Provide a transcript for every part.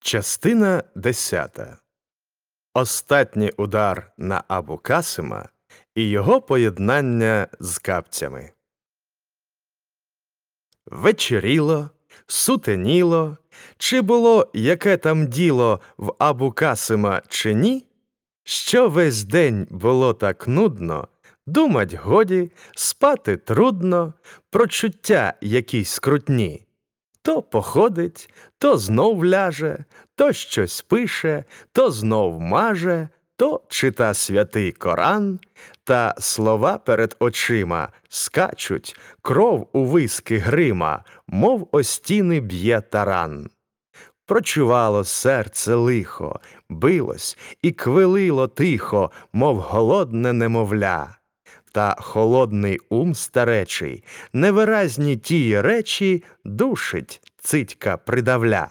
Частина 10. Остатній удар на Абу-Касима і його поєднання з капцями. Вечеріло, сутеніло, чи було яке там діло в Абу-Касима чи ні, що весь день було так нудно, думать годі, спати трудно, прочуття якісь скрутні. То походить, то знов ляже, то щось пише, то знов маже, то чита святий Коран, та слова перед очима скачуть, кров у виски грима, мов о стіни б'є таран. Прочувало серце лихо, билось і квилило тихо, мов голодне немовля. Та холодний ум старечий, невиразні тії речі душить цитька придавля.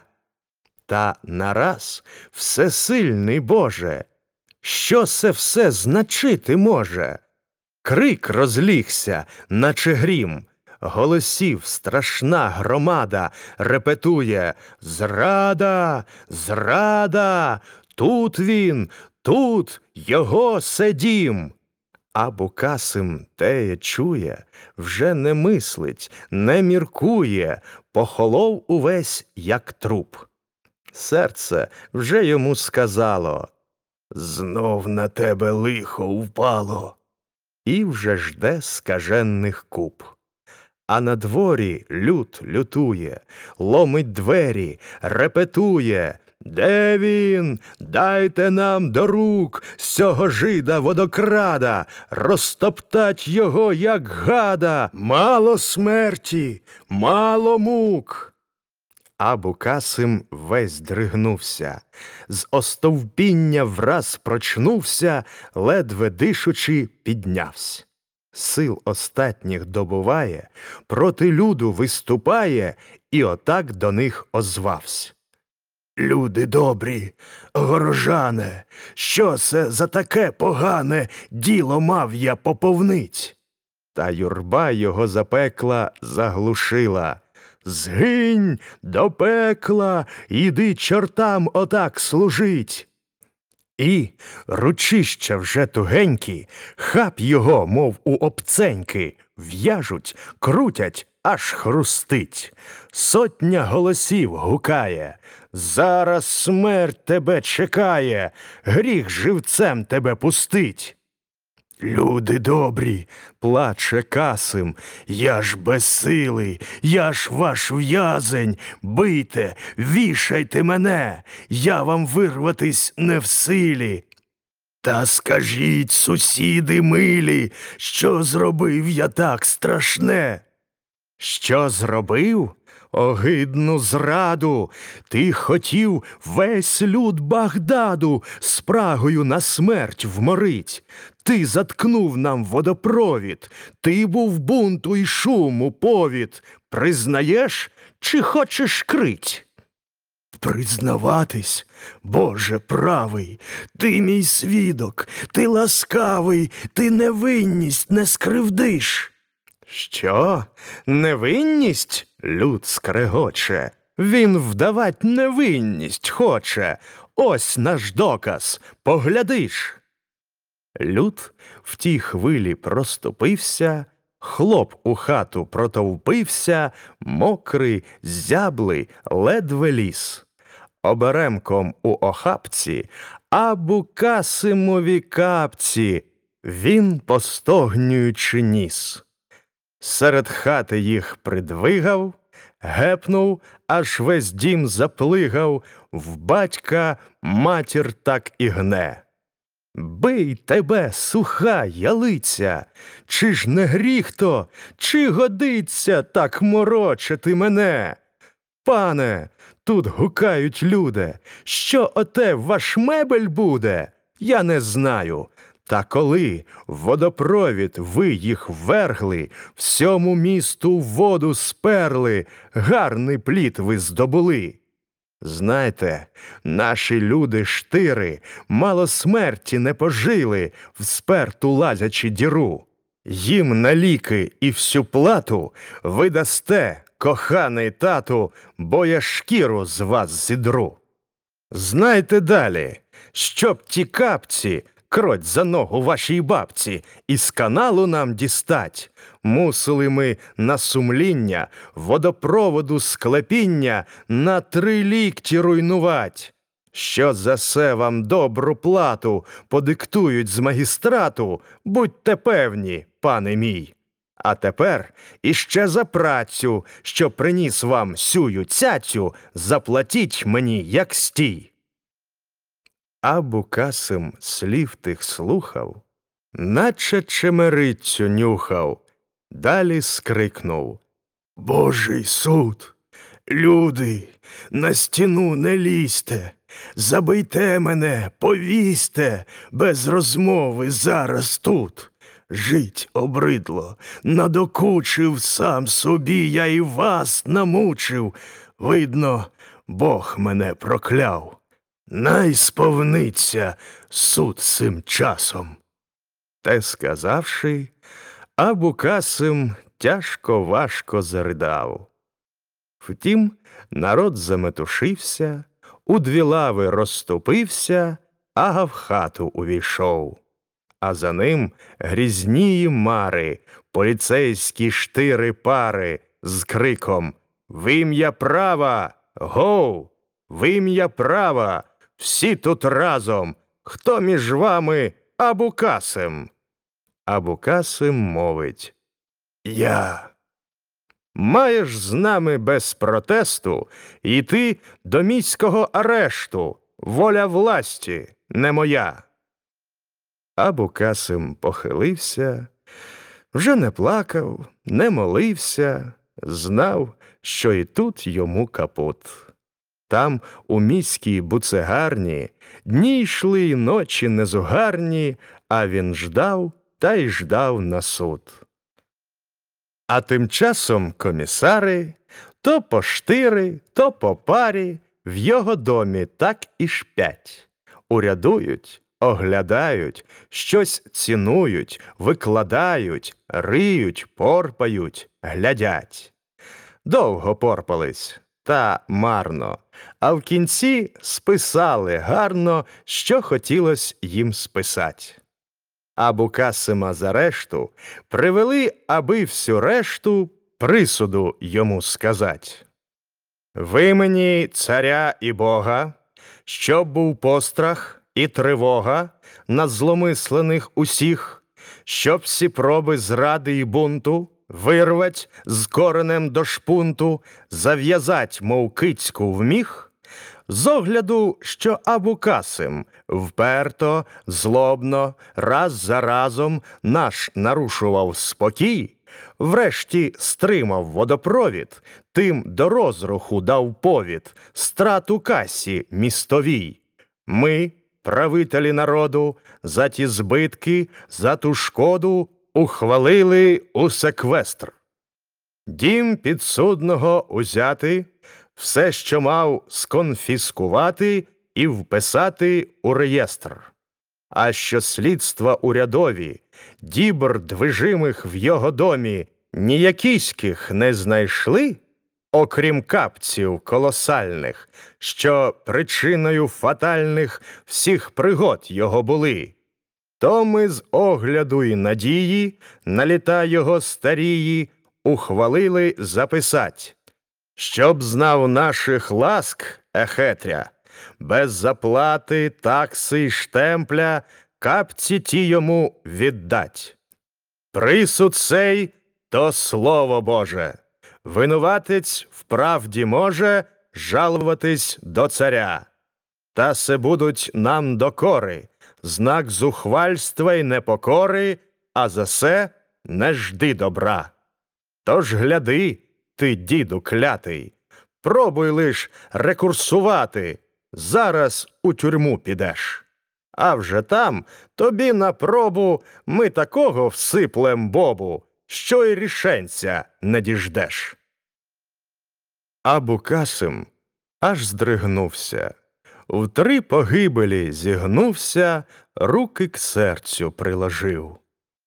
Та нараз всесильний Боже, що се все значити може? Крик розлігся, наче грім, голосів страшна громада репетує: «Зрада! Зрада! Тут він! Тут його седім!» Абу-Касим теє чує, вже не мислить, не міркує, похолов увесь, як труп. Серце вже йому сказало: «Знов на тебе лихо впало!» І вже жде скажених куп. А на дворі люд лютує, ломить двері, репетує: «Де він? Дайте нам до рук сього жида водокрада, розтоптать його, як гада, мало смерті, мало мук!» Абу-Касим весь дригнувся, з остовпіння враз прочнувся, ледве дишучи, піднявся. Сил остатніх добуває, проти люду виступає, і отак до них озвався: «Люди добрі, горожане, що це за таке погане діло мав я поповнить?» Та юрба його запекла заглушила: «Згинь до пекла, іди чортам отак служить!» І ручища вже тугенькі, хап його, мов у обценьки, в'яжуть, крутять, аж хрустить. Сотня голосів гукає: «Зараз смерть тебе чекає, гріх живцем тебе пустить!» «Люди добрі, — плаче Касим, — я ж безсилий, я ж ваш в'язень, бийте, вішайте мене, я вам вирватись не в силі!» «Та скажіть, сусіди милі, що зробив я так страшне?» «Що зробив? Огидну зраду! Ти хотів весь люд Багдаду спрагою на смерть вморить. Ти заткнув нам водопровід, ти був бунту й шуму повід. Признаєш, чи хочеш крить?» «Признаватись, Боже правий, ти мій свідок, ти ласкавий, ти невинність не скривдиш!» «Що? Невинність?» — люд скрегоче. «Він вдавать невинність хоче. Ось наш доказ, поглядиш!» Люд в тій хвилі проступився, хлоп у хату протовпився, мокрий, зяблий, ледве ліз. Оберемком у охапці, Абу-Касимові капці, він постогнюючи ніс. Серед хати їх придвигав, гепнув, аж весь дім заплигав, в батька матір так і гне: «Бий тебе, суха ялиця! Чи ж не гріх то, чи годиться так морочити мене? Пане, тут гукають люди, що оте ваш мебель буде? Я не знаю. Та коли в водопровід ви їх ввергли, всьому місту воду сперли, гарний плід ви здобули. Знайте, наші люди-штири мало смерті не пожили в сперту лазячи діру. Їм на ліки і всю плату ви дасте, коханий тату, бо я шкіру з вас зідру». Знайте далі, щоб ті капці, кроть за ногу вашій бабці, із каналу нам дістать, мусили ми на сумління, водопроводу склепіння на 3 лікті руйнувать. Що за се вам добру плату подиктують з магістрату, будьте певні, пане мій. А тепер іще за працю, що приніс вам сюю цяцю, заплатіть мені, як стій. Абу Касим слів тих слухав, наче чемерицю нюхав, далі скрикнув: Божий суд! Люди, на стіну не лізьте, забийте мене, повісьте, без розмови зараз тут. Жить обридло, надокучив сам собі, я і вас намучив. Видно, Бог мене прокляв. Най сповниться суд цим часом. Те сказавши, Абу Касим тяжко важко заридав. Втім, народ заметушився, у 2 лави розступився, ага в хату увійшов. А за ним грізнії мари, поліцейські штири пари з криком: «В ім'я права! Гоу! В ім'я права! Всі тут разом! Хто між вами Абу Касим?» Абу Касим мовить: «Я». Маєш з нами без протесту йти до міського арешту, воля власті не моя. Абу Касим похилився, вже не плакав, не молився, знав, що і тут йому капут. Там, у міській буцегарні, дні йшли й ночі незугарні, а він ждав та й ждав на суд. А тим часом комісари, то по штири, то по парі, в його домі так і шпять. Урядують, оглядають, щось цінують, викладають, риють, порпають, глядять. Довго порпались, та марно, а в кінці списали гарно, що хотілось їм списать. Абу Касима за решту привели, аби всю решту присуду йому сказать. Ви мені, царя і Бога, щоб був пострах і тривога на зломислених усіх, щоб всі проби зради і бунту вирвать з коренем до шпунту, зав'язать, мов кицьку в міх, з огляду, що Абу Касим вперто, злобно, раз за разом наш нарушував спокій, врешті стримав водопровід, тим до розруху дав повід, страту касі містовій. Ми, правителі народу, за ті збитки, за ту шкоду ухвалили у секвестр. Дім підсудного узяти, все, що мав, сконфіскувати і вписати у реєстр. А що слідства урядові, дібр движимих в його домі, ніякіських не знайшли, окрім капців колосальних, що причиною фатальних всіх пригод його були, то ми з огляду й надії на літа його старії ухвалили записать, щоб знав наших ласк Ехетря, без заплати, такси й штемпля капці ті йому віддать. Присуд сей то слово Боже. Винуватець вправді може жалуватись до царя. Та се будуть нам докори, знак зухвальства й непокори, а за се не жди добра. Тож гляди, ти, діду клятий, пробуй лиш рекурсувати, зараз у тюрму підеш. А вже там тобі на пробу ми такого всиплем бобу, що й рішенця не діждеш. Абу Касим аж здригнувся, в 3 погибелі зігнувся, руки к серцю приложив.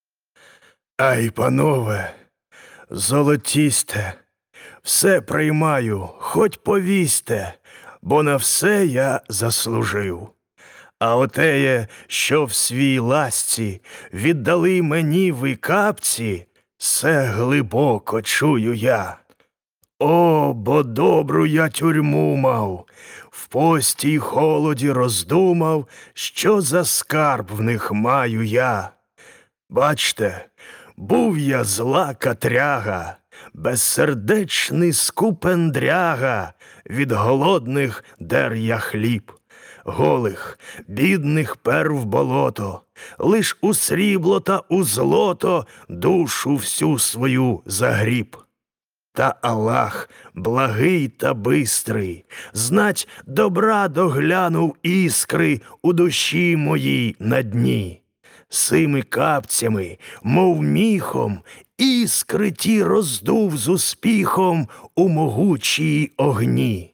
Ай, панове, золотісте, все приймаю, хоть повісьте, бо на все я заслужив. А отеє, що в свій ласці віддали мені ви капці, се глибоко чую я. О, бо добру я тюрму мав, в пості й холоді роздумав, що за скарб в них маю я. Бачте, був я зла катряга, безсердечний скупендряга, від голодних дер я хліб, голих, бідних пер в болото, лиш у срібло та у злото душу всю свою загріб. Та Аллах, благий та бистрий, знать добра доглянув іскри у душі моїй на дні. Сими капцями, мов міхом, іскри ті роздув з успіхом у могучій огні.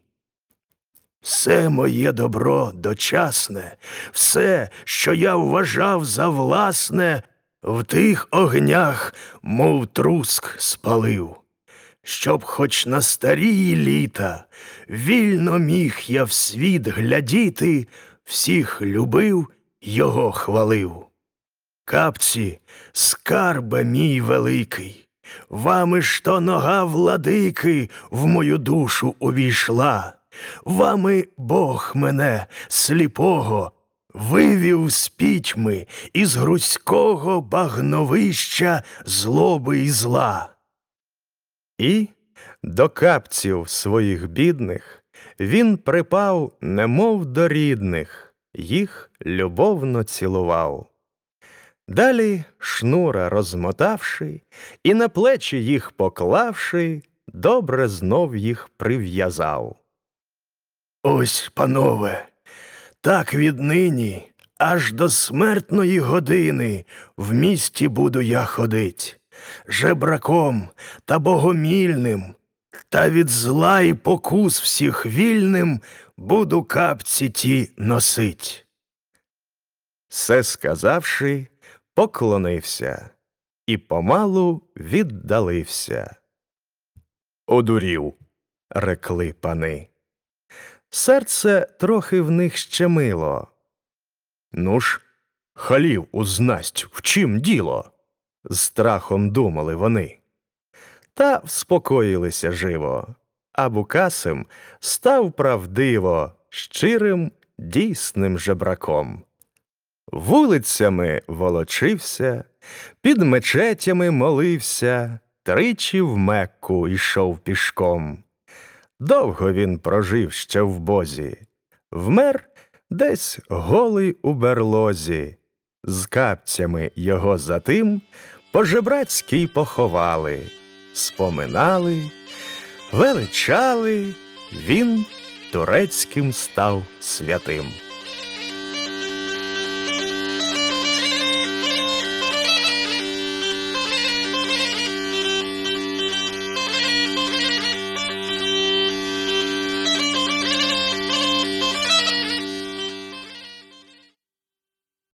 Все моє добро дочасне, все, що я вважав за власне, в тих огнях, мов труск, спалив. Щоб хоч на старії літа вільно міг я в світ глядіти, всіх любив, його хвалив. Капці, скарбе мій великий, вами ж то нога владики в мою душу увійшла, вами Бог мене, сліпого, вивів з пітьми із грузького багновища злоби і зла. І до капців своїх бідних він припав, немов до рідних, їх любовно цілував. Далі шнура розмотавши і на плечі їх поклавши, добре знов їх прив'язав. Ось, панове, так віднині аж до смертної години в місті буду я ходить, жебраком та богомільним, та від зла і покус всіх вільним буду капці ті носить. Се сказавши, поклонився і помалу віддалився. Одурів, рекли пани. Серце трохи в них щемило. Ну ж, халів узнасть, в чим діло? З страхом думали вони. Та вспокоїлися живо, а Букасим став правдиво щирим, дійсним жебраком. Вулицями волочився, під мечетями молився, тричі в Мекку йшов пішком. Довго він прожив ще в бозі, вмер десь голий у берлозі. З капцями його затим по-жебрацьки поховали, споминали, величали, він турецьким став святим.